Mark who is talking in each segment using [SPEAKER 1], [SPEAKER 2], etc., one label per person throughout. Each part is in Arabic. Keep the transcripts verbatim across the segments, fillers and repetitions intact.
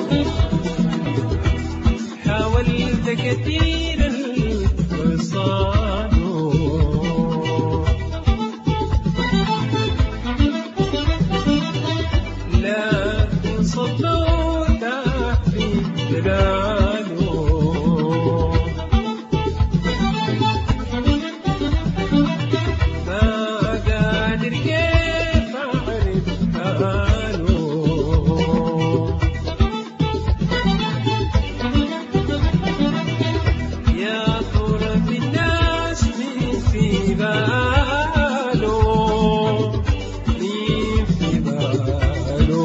[SPEAKER 1] حاولت كثيرا وصاله لكن صدوت في جلاله ما قادر كيف أعرف حاله يا ترى في الناس مين في باله مين في باله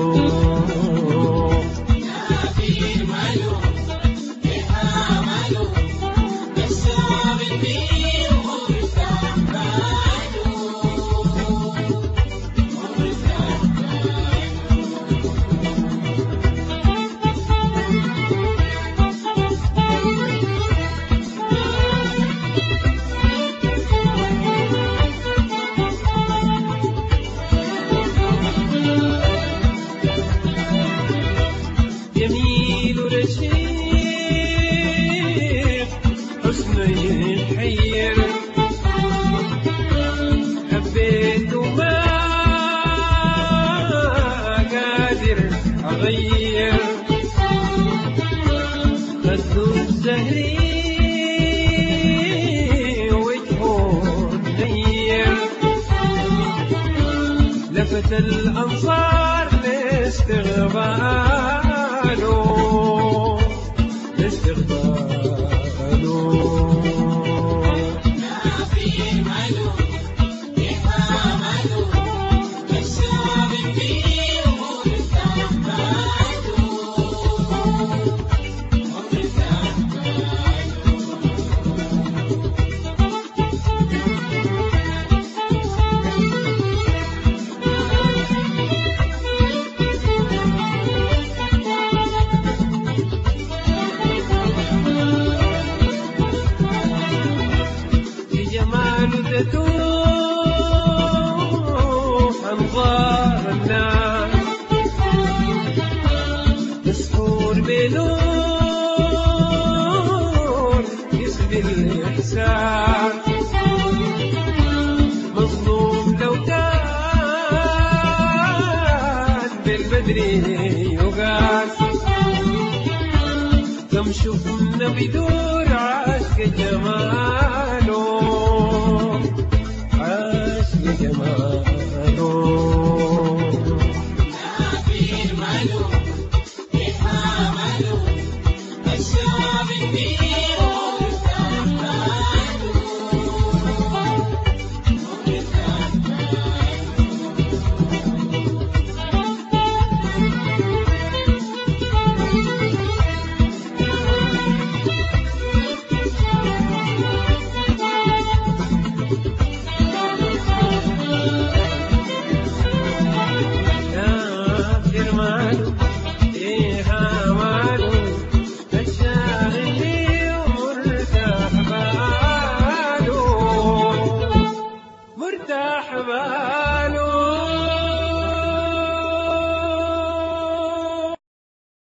[SPEAKER 1] جميل رشيق حسنه يحير حبيته ما قادر أغير خده الزهري وجهه نير لفت الأنظار لاستغباله لاستغباله تدوح أنظار الناس مسحور بنور يسبي الإحسان مظلوم لو كان بالبدر يقاس كم شفنا بدور عشق جماله عشق جماله
[SPEAKER 2] نافي الملو يحامله الشعب الكبير مرتاح باله مرتاح
[SPEAKER 1] مرتاح باله